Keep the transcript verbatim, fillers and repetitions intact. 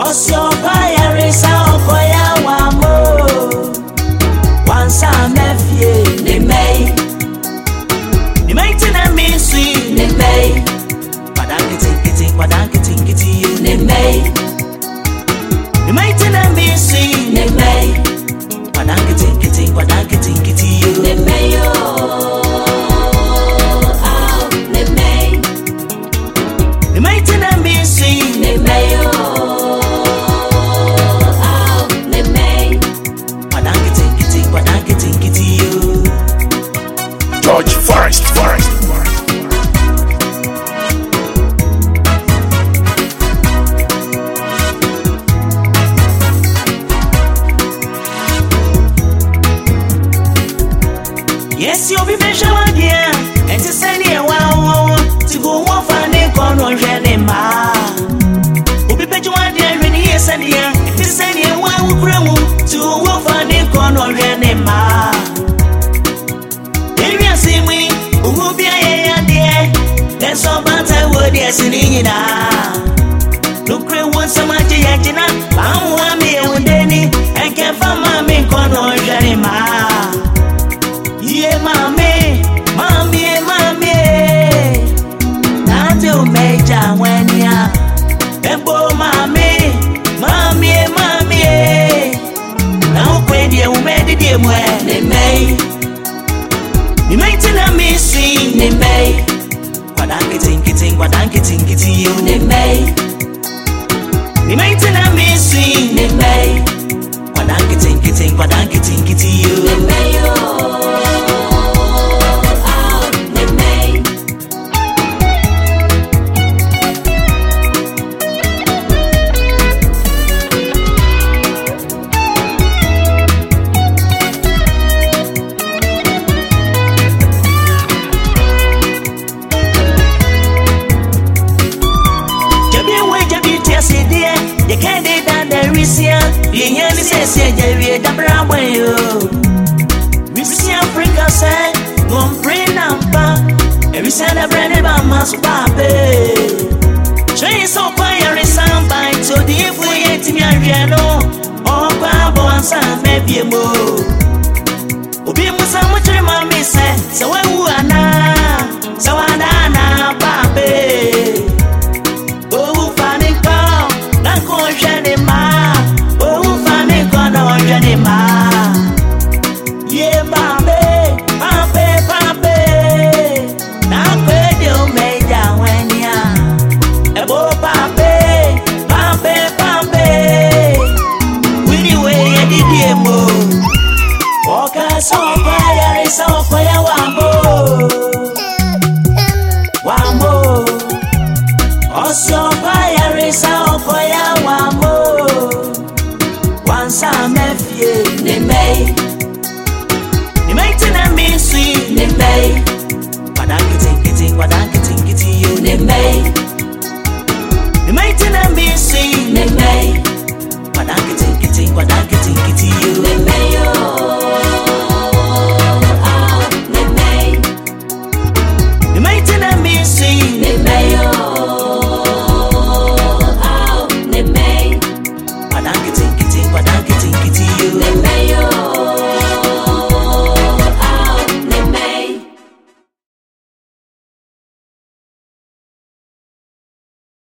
Osio fire is out for ya wamo. Once I'm F ni may. Ni may tina me sweet ni may. Padanki tinki padanki tinki you ni may. Ni may tina me sweet ni may. Padanki tinki padanki tinki you ni may yo. George Forest, Forest, Forest. Yes, you'll be measured again. And to send you wow to go one funny corner, Jenny. Ubi peju wadia reni yesadia tisani ewa ukremu tu wo fani kono rene ma Eri asimi ubi aye ade Denso banta wodi asini na Lukre won samaje yajina bawo ami ewundeni enke fama mi kono rene ma Ye mami mami mami Nate o meja wenia Embo mami, mami, mami. Now when you made it, you were the may. You made it a missing, the may. What I'm getting, getting, what I'm getting, getting you, the may. You made it a missing, the may. What I'm getting, getting, what I'm getting, getting you, the may. You can't do that, there is here. You hear me say, say, Jerry, the Broadway. We see Africa say, go bring them back. Every side of bread about my pape. Train so fire is sound bite. So the if we ain't me, I know. Oh, Pabo and Sam, maybe a move. Ubi Musa, much remind me, say, so I will now. So I know, Pape. Oh, funny call. Nanko jene ma, oh fane kono jene ma. Ye babe, babe, babe. Nanko dio meja wenya. Ebo babe, babe, babe. Winnie way edi diemo. Oka so fire is so fire wambo, wambo. Osio fire is so fire wambo. Once I'm F ni may. Ni may tina me sweet ni may. Padanki tinki tinki padanki tinki you ni may. Ni may tina me sweet